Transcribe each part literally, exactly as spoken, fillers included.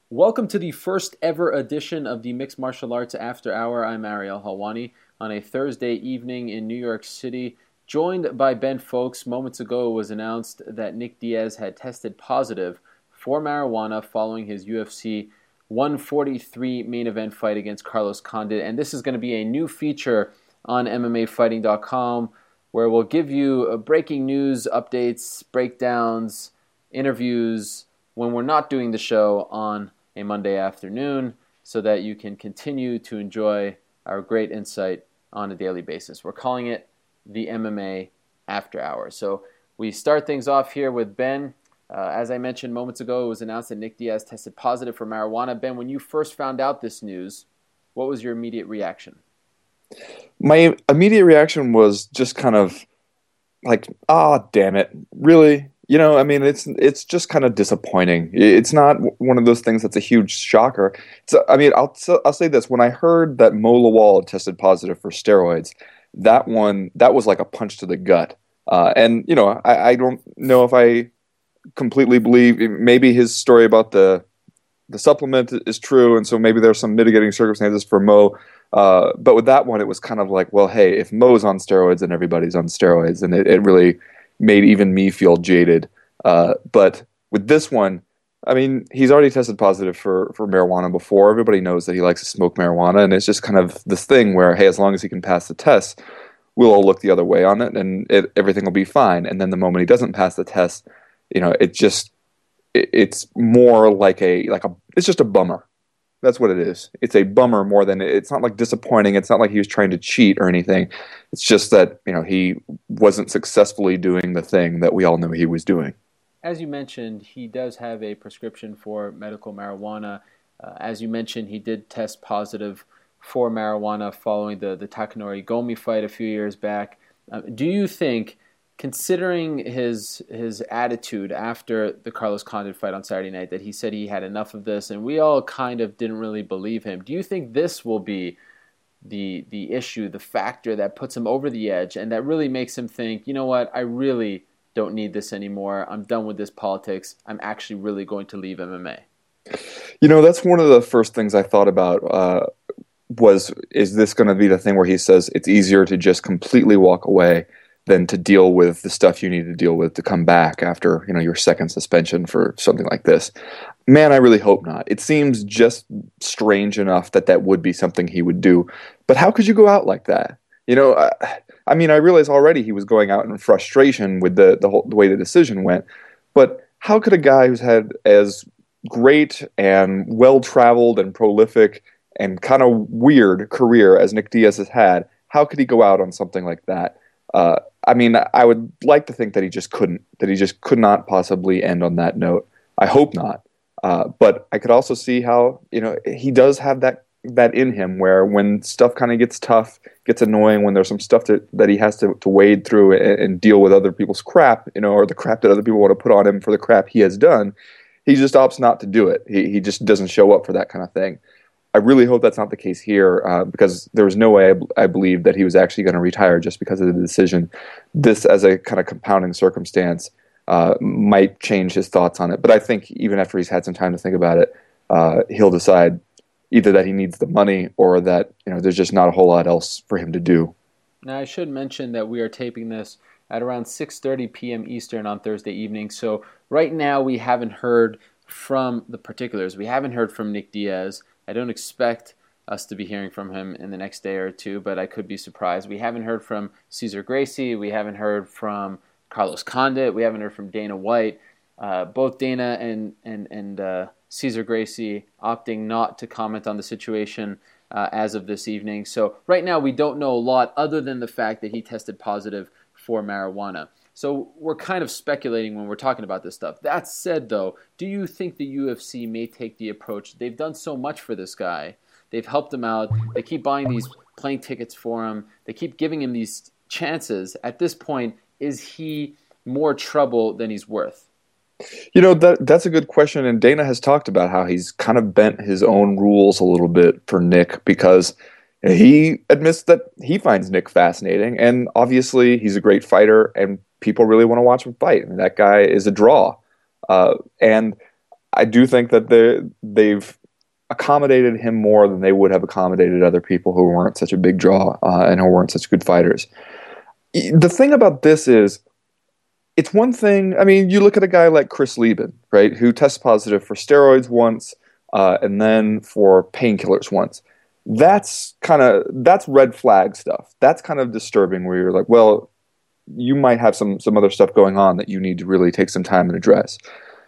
Welcome to the first ever edition of the Mixed Martial Arts After Hour. I'm Ariel Helwani on a Thursday evening in New York City, joined by Ben Fowlkes. Moments ago, it was announced that Nick Diaz had tested positive for marijuana following his U F C one forty-three main event fight against Carlos Condit. And this is going to be a new feature on M M A Fighting dot com where we'll give you breaking news, updates, breakdowns, interviews when we're not doing the show on a Monday afternoon so that you can continue to enjoy our great insight on a daily basis. We're calling it the M M A After Hours. So we start things off here with Ben. Uh, as I mentioned moments ago, it was announced that Nick Diaz tested positive for marijuana. Ben, when you first found out this news, what was your immediate reaction? My immediate reaction was just kind of like, ah, damn it. Really? You know, I mean, it's it's just kind of disappointing. It's not one of those things that's a huge shocker. It's, I mean, I'll I'll say this: when I heard that Mo Lawal had tested positive for steroids, that one that was like a punch to the gut. Uh, and you know, I, I don't know if I completely believe maybe his story about the the supplement is true, and so maybe there's some mitigating circumstances for Mo. Uh, but with that one, it was kind of like, well, hey, if Mo's on steroids, then everybody's on steroids, and it, it really made even me feel jaded. Uh, but with this one, I mean, he's already tested positive for, for marijuana before. Everybody knows that he likes to smoke marijuana, and it's just kind of this thing where, hey, as long as he can pass the test, we'll all look the other way on it, and it, everything will be fine. And then the moment he doesn't pass the test, you know, it just it, it's more like a like a it's just a bummer. That's what it is. It's a bummer more than it's not like disappointing. It's not like he was trying to cheat or anything. It's just that, you know, he wasn't successfully doing the thing that we all knew he was doing. As you mentioned, he does have a prescription for medical marijuana. Uh, as you mentioned, he did test positive for marijuana following the, the Takanori Gomi fight a few years back. Uh, do you think, considering his his attitude after the Carlos Condit fight on Saturday night, that he said he had enough of this, and we all kind of didn't really believe him, do you think this will be the the issue, the factor that puts him over the edge and that really makes him think, you know what, I really don't need this anymore. I'm done with this politics. I'm actually really going to leave M M A. You know, that's one of the first things I thought about uh, was, is this going to be the thing where he says it's easier to just completely walk away than to deal with the stuff you need to deal with to come back after, you know, your second suspension for something like this? Man, I really hope not. It seems just strange enough that that would be something he would do. But how could you go out like that? You know, I, I mean, I realize already he was going out in frustration with the the, whole, the way the decision went. But how could a guy who's had as great and well-traveled and prolific and kind of weird career as Nick Diaz has had, how could he go out on something like that? Uh, I mean, I would like to think that he just couldn't, that he just could not possibly end on that note. I hope not. Uh, but I could also see how, you know, he does have that that in him where when stuff kind of gets tough, gets annoying, when there's some stuff to, that he has to, to wade through and, and deal with other people's crap, you know, or the crap that other people want to put on him for the crap he has done, he just opts not to do it. He he just doesn't show up for that kind of thing. I really hope that's not the case here, uh, because there was no way I, I believe that he was actually going to retire just because of the decision. This, as a kind of compounding circumstance, uh, might change his thoughts on it. But I think even after he's had some time to think about it, uh, he'll decide either that he needs the money or that, you know, there's just not a whole lot else for him to do. Now, I should mention that we are taping this at around six thirty p.m. Eastern on Thursday evening. So right now we haven't heard from the particulars. We haven't heard from Nick Diaz. I don't expect us to be hearing from him in the next day or two, but I could be surprised. We haven't heard from Cesar Gracie. We haven't heard from Carlos Condit. We haven't heard from Dana White. Uh, both Dana and and and uh, Cesar Gracie opting not to comment on the situation uh, as of this evening. So right now we don't know a lot other than the fact that he tested positive for marijuana. So we're kind of speculating when we're talking about this stuff. That said, though, do you think the U F C may take the approach? They've done so much for this guy. They've helped him out. They keep buying these plane tickets for him. They keep giving him these chances. At this point, is he more trouble than he's worth? You know, that that's a good question, and Dana has talked about how he's kind of bent his own rules a little bit for Nick because he admits that he finds Nick fascinating, and obviously he's a great fighter, and people really want to watch him fight. And that guy is a draw. Uh, and I do think that they they've accommodated him more than they would have accommodated other people who weren't such a big draw uh, and who weren't such good fighters. The thing about this is, it's one thing. I mean, you look at a guy like Chris Lieben, right, who tests positive for steroids once, uh, and then for painkillers once. That's kind of that's red flag stuff. That's kind of disturbing. Where you're like, well, you might have some some other stuff going on that you need to really take some time and address.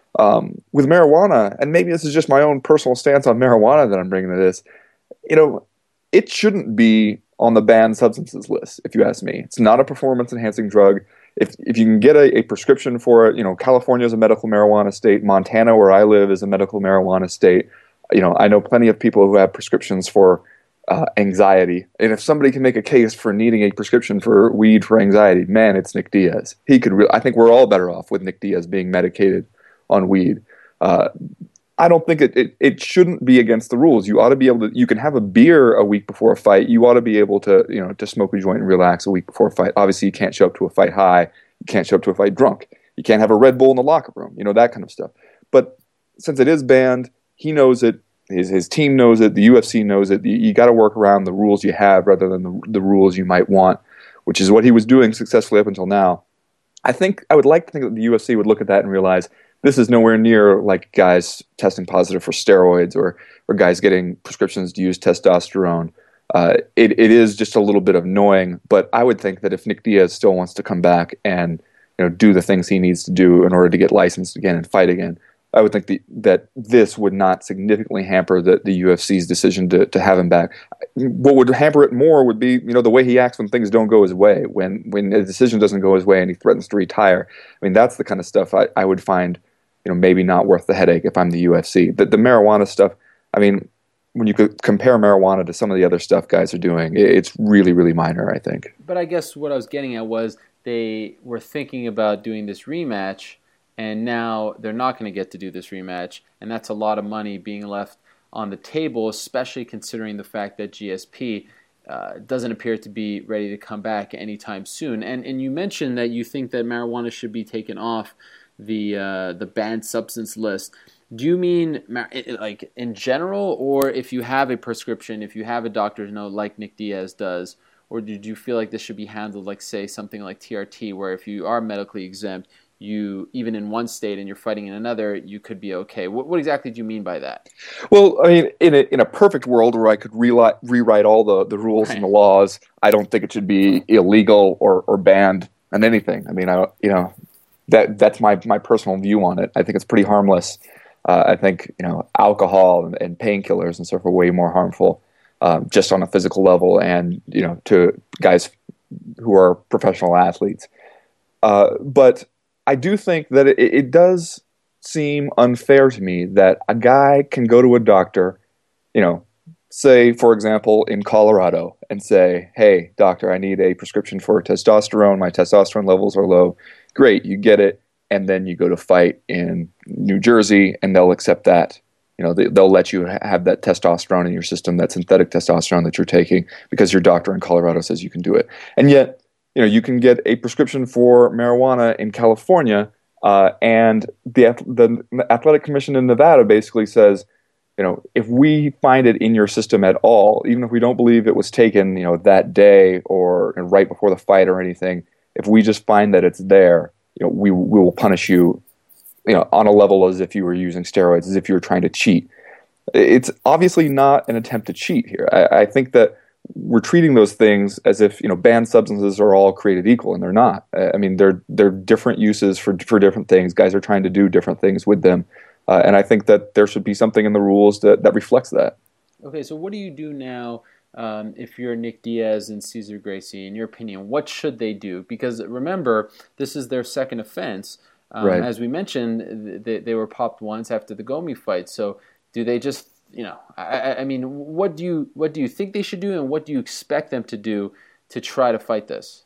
Um, with marijuana, and maybe this is just my own personal stance on marijuana that I'm bringing to this. You know, it shouldn't be on the banned substances list, if you ask me. It's not a performance enhancing drug. If if you can get a, a prescription for it, you know, California is a medical marijuana state. Montana, where I live, is a medical marijuana state. You know, I know plenty of people who have prescriptions for uh, anxiety. And if somebody can make a case for needing a prescription for weed for anxiety, man, it's Nick Diaz. He could. Re- I think we're all better off with Nick Diaz being medicated on weed. Uh, I don't think it, it, it shouldn't be against the rules. You ought to be able to, you can have a beer a week before a fight. You ought to be able to, you know, to smoke a joint and relax a week before a fight. Obviously, you can't show up to a fight high. You can't show up to a fight drunk. You can't have a Red Bull in the locker room, you know, that kind of stuff. But since it is banned, he knows it. His, his team knows it. The U F C knows it. You, you got to work around the rules you have rather than the, the rules you might want, which is what he was doing successfully up until now. I think, I would like to think that the U F C would look at that and realize this is nowhere near like guys testing positive for steroids or or guys getting prescriptions to use testosterone. Uh, it it is just a little bit annoying, but I would think that if Nick Diaz still wants to come back and you know do the things he needs to do in order to get licensed again and fight again, I would think the, that this would not significantly hamper the, the U F C's decision to to have him back. What would hamper it more would be you know the way he acts when things don't go his way, when when a decision doesn't go his way and he threatens to retire. I mean, that's the kind of stuff I, I would find you know, maybe not worth the headache if I'm the U F C. The, the marijuana stuff, I mean, when you could compare marijuana to some of the other stuff guys are doing, it, it's really, really minor, I think. But I guess what I was getting at was they were thinking about doing this rematch, and now they're not going to get to do this rematch, and that's a lot of money being left on the table, especially considering the fact that G S P uh, doesn't appear to be ready to come back anytime soon. And and you mentioned that you think that marijuana should be taken off the uh, the banned substance list. Do you mean like in general, or if you have a prescription, if you have a doctor's note like Nick Diaz does, or did you feel like this should be handled like, say, something like T R T, where if you are medically exempt, you even in one state and you're fighting in another, you could be okay? What, what exactly do you mean by that? Well, I mean, in a, in a perfect world where I could rewrite, rewrite all the, the rules right. and the laws, I don't think it should be illegal or, or banned on anything. I mean, I you know. That that's my my personal view on it. I think it's pretty harmless. Uh, I think you know alcohol and, and painkillers and stuff are way more harmful, um, just on a physical level, and you know to guys who are professional athletes. Uh, but I do think that it, it does seem unfair to me that a guy can go to a doctor, you know, say for example in Colorado, and say, "Hey, doctor, I need a prescription for testosterone. My testosterone levels are low." Great, you get it, and then you go to fight in New Jersey, and they'll accept that. You know, they, they'll let you ha- have that testosterone in your system, that synthetic testosterone that you're taking, because your doctor in Colorado says you can do it. And yet, you know, you can get a prescription for marijuana in California, uh, and the the Athletic Commission in Nevada basically says, you know, if we find it in your system at all, even if we don't believe it was taken, you know, that day or right before the fight or anything. If we just find that it's there, you know, we we will punish you, you know, on a level as if you were using steroids, as if you were trying to cheat. It's obviously not an attempt to cheat here. I, I think that we're treating those things as if you know banned substances are all created equal, and they're not. I mean, they're they're different uses for for different things. Guys are trying to do different things with them, uh, and I think that there should be something in the rules that that reflects that. Okay, so what do you do now? Um, if you're Nick Diaz and Cesar Gracie, in your opinion, what should they do? Because remember, this is their second offense. Um, right. As we mentioned, they, they were popped once after the Gomi fight. So do they just, you know, I, I mean, what do you what do you think they should do, and what do you expect them to do to try to fight this?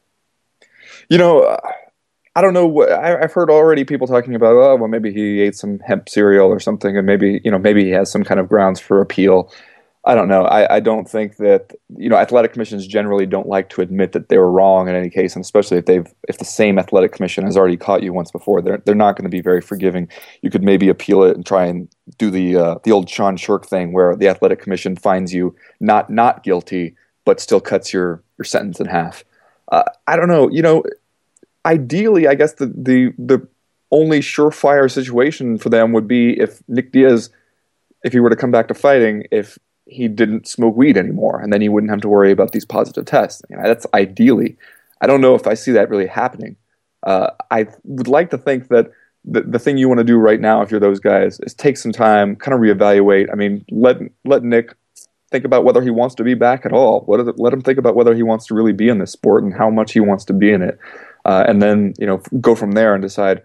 You know, I don't know. What, I, I've heard already people talking about, oh, well, maybe he ate some hemp cereal or something, and maybe you know, maybe he has some kind of grounds for appeal. I don't know. I, I don't think that, you know, athletic commissions generally don't like to admit that they were wrong in any case, and especially if they've if the same athletic commission has already caught you once before, they're they're not going to be very forgiving. You could maybe appeal it and try and do the uh, the old Sean Shirk thing where the athletic commission finds you not not guilty, but still cuts your your sentence in half. Uh, I don't know. You know, ideally, I guess the the the only surefire situation for them would be if Nick Diaz, if he were to come back to fighting, if he didn't smoke weed anymore, and then he wouldn't have to worry about these positive tests. You know, that's ideally. I don't know if I see that really happening. Uh, I would like to think that the the thing you want to do right now, if you're those guys, is take some time, kind of reevaluate. I mean, let let Nick think about whether he wants to be back at all. Let it, let him think about whether he wants to really be in this sport and how much he wants to be in it, uh, and then you know go from there and decide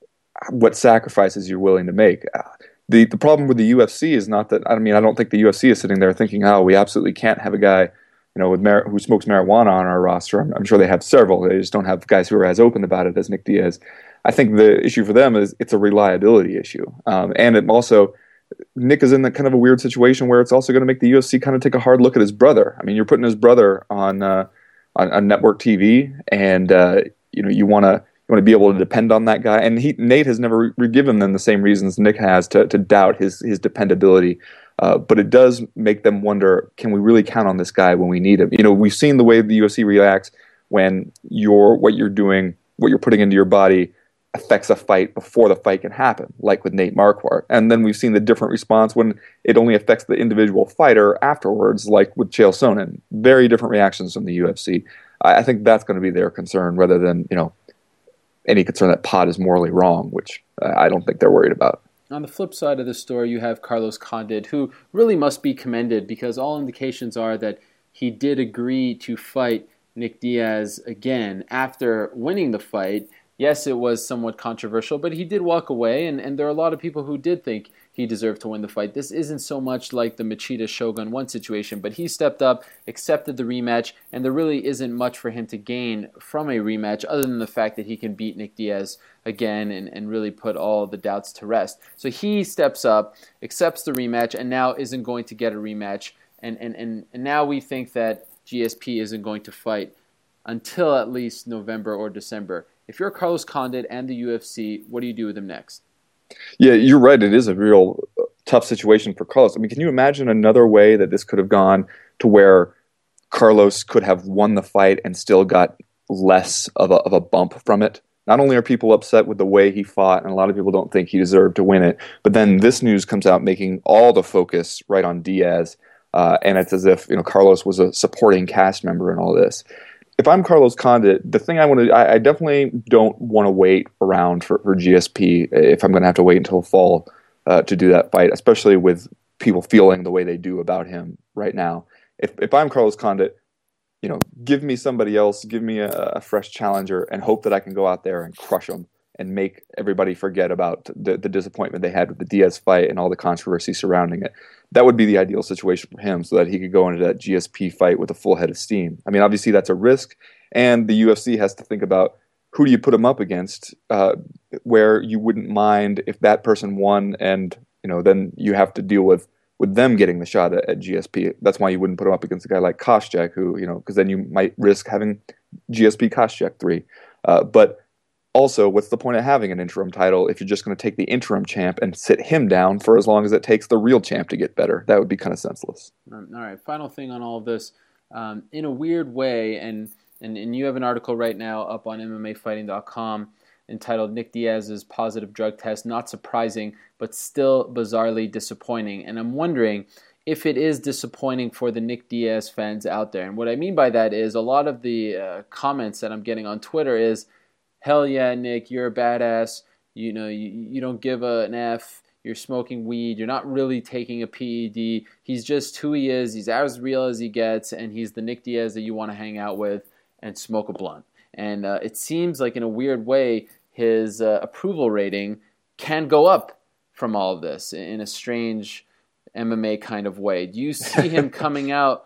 what sacrifices you're willing to make. Uh, The the problem with the U F C is not that, I mean, I don't think the U F C is sitting there thinking, oh, we absolutely can't have a guy, you know, with mar- who smokes marijuana on our roster. I'm, I'm sure they have several. They just don't have guys who are as open about it as Nick Diaz. I think the issue for them is it's a reliability issue. Um, and it also, Nick is in that kind of a weird situation where it's also going to make the U F C kind of take a hard look at his brother. I mean, you're putting his brother on uh, on, on network T V, and uh, you know, you want to You want to be able to depend on that guy. And he, Nate has never re- given them the same reasons Nick has to, to doubt his his dependability. Uh, but it does make them wonder, can we really count on this guy when we need him? You know, we've seen the way the U F C reacts when you're, what you're doing, what you're putting into your body affects a fight before the fight can happen, like with Nate Marquardt. And then we've seen the different response when it only affects the individual fighter afterwards, like with Chael Sonnen. Very different reactions from the U F C. I, I think that's going to be their concern rather than, you know, any concern that Pod is morally wrong, which uh, I don't think they're worried about. On the flip side of the story, you have Carlos Condit, who really must be commended because all indications are that he did agree to fight Nick Diaz again after winning the fight. Yes, it was somewhat controversial, but he did walk away, and, and there are a lot of people who did think he deserved to win the fight. This isn't so much like the Machida Shogun one situation, but he stepped up, accepted the rematch, and there really isn't much for him to gain from a rematch other than the fact that he can beat Nick Diaz again and, and really put all the doubts to rest. So he steps up, accepts the rematch, and now isn't going to get a rematch, and, and, and, and now we think that G S P isn't going to fight until at least November or December. If you're Carlos Condit and the U F C, what do you do with him next? Yeah, you're right. It is a real tough situation for Carlos. I mean, can you imagine another way that this could have gone to where Carlos could have won the fight and still got less of a, of a bump from it? Not only are people upset with the way he fought, and a lot of people don't think he deserved to win it, but then this news comes out making all the focus right on Diaz, uh, and it's as if, you know, Carlos was a supporting cast member in all this. If I'm Carlos Condit, the thing I want to, I, I definitely don't want to wait around for, for G S P if I'm going to have to wait until fall uh, to do that fight, especially with people feeling the way they do about him right now. If if I'm Carlos Condit, you know, give me somebody else, give me a, a fresh challenger, and hope that I can go out there and crush them and make everybody forget about the, the disappointment they had with the Diaz fight and all the controversy surrounding it. That would be the ideal situation for him so that he could go into that G S P fight with a full head of steam. I mean, obviously that's a risk, and the U F C has to think about who do you put him up against, uh, where you wouldn't mind if that person won, and you know then you have to deal with with them getting the shot at, at G S P. That's why you wouldn't put him up against a guy like Koscheck, who, you know, because then you might risk having G S P Koscheck three. Uh, but also, what's the point of having an interim title if you're just going to take the interim champ and sit him down for as long as it takes the real champ to get better? That would be kind of senseless. All right, final thing on all of this. Um, in a weird way, and, and, and you have an article right now up on M M A Fighting dot com entitled Nick Diaz's positive drug test, not surprising, but still bizarrely disappointing. And I'm wondering if it is disappointing for the Nick Diaz fans out there. And what I mean by that is a lot of the uh, comments that I'm getting on Twitter is, hell yeah, Nick, you're a badass. You know, you, you don't give a, an F. You're smoking weed. You're not really taking a P E D. He's just who he is. He's as real as he gets, and he's the Nick Diaz that you want to hang out with and smoke a blunt. And uh, it seems like in a weird way, his uh, approval rating can go up from all of this in a strange M M A kind of way. Do you see him coming out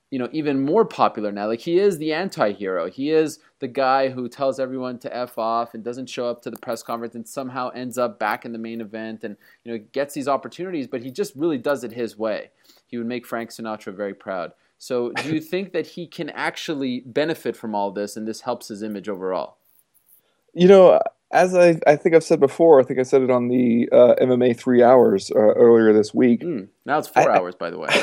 you know, even more popular now. Like, he is the anti-hero. He is the guy who tells everyone to F off and doesn't show up to the press conference and somehow ends up back in the main event and, you know, gets these opportunities, but he just really does it his way. He would make Frank Sinatra very proud. So do you think that he can actually benefit from all this and this helps his image overall? You know, as I, I think I've said before, I think I said it on the uh, M M A Three Hours uh, earlier this week. Mm, now it's four I, hours, by the way.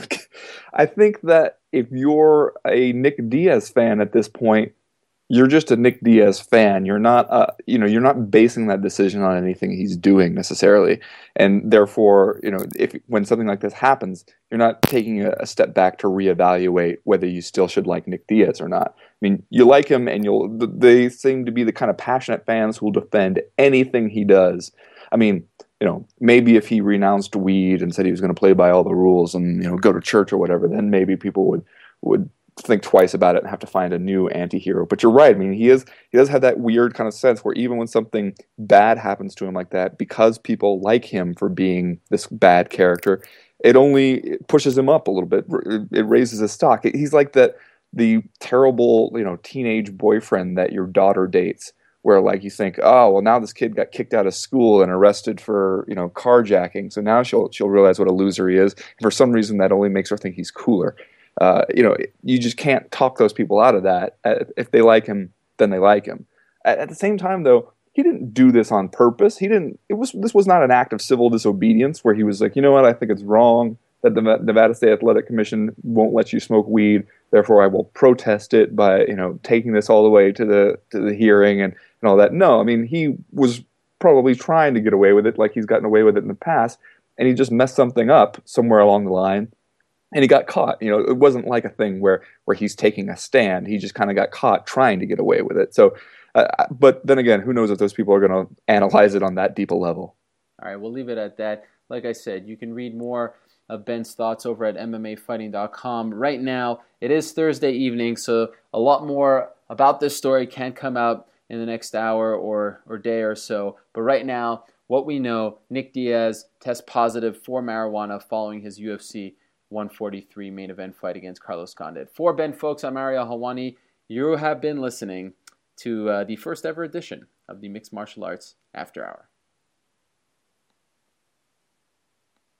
I think that if you're a Nick Diaz fan at this point, you're just a Nick Diaz fan. You're not, uh, you know, you're not basing that decision on anything he's doing necessarily, and therefore, you know, if when something like this happens, you're not taking a, a step back to reevaluate whether you still should like Nick Diaz or not. I mean, you like him, and you'll. They seem to be the kind of passionate fans who will defend anything he does. I mean, you know, maybe if he renounced weed and said he was going to play by all the rules and, you know, go to church or whatever, then maybe people would would. think twice about it and have to find a new anti-hero. But you're right. I mean, he is he does have that weird kind of sense where even when something bad happens to him like that, because people like him for being this bad character, it only pushes him up a little bit. It raises his stock. He's like that the terrible, you know, teenage boyfriend that your daughter dates, where like you think, oh, well, now this kid got kicked out of school and arrested for, you know, carjacking. So now she'll she'll realize what a loser he is. And for some reason, that only makes her think he's cooler. Uh, you know, you just can't talk those people out of that. If they like him, then they like him. At, at the same time, though, he didn't do this on purpose. He didn't. It was this was not an act of civil disobedience where he was like, you know what, I think it's wrong that the Nevada State Athletic Commission won't let you smoke weed. Therefore, I will protest it by, you know, taking this all the way to the to the hearing and, and all that. No, I mean, he was probably trying to get away with it, like he's gotten away with it in the past, and he just messed something up somewhere along the line. And he got caught. You know, it wasn't like a thing where where he's taking a stand. He just kind of got caught trying to get away with it. So, uh, but then again, who knows if those people are going to analyze it on that deep a level? All right, we'll leave it at that. Like I said, you can read more of Ben's thoughts over at M M A fighting dot com. Right now, it is Thursday evening, so a lot more about this story can come out in the next hour or or day or so. But right now, what we know, Nick Diaz tests positive for marijuana following his U F C one forty-three main event fight against Carlos Condit. For Ben Fowlkes, I'm Ariel Helwani. You have been listening to uh, the first ever edition of the Mixed Martial Arts After Hour.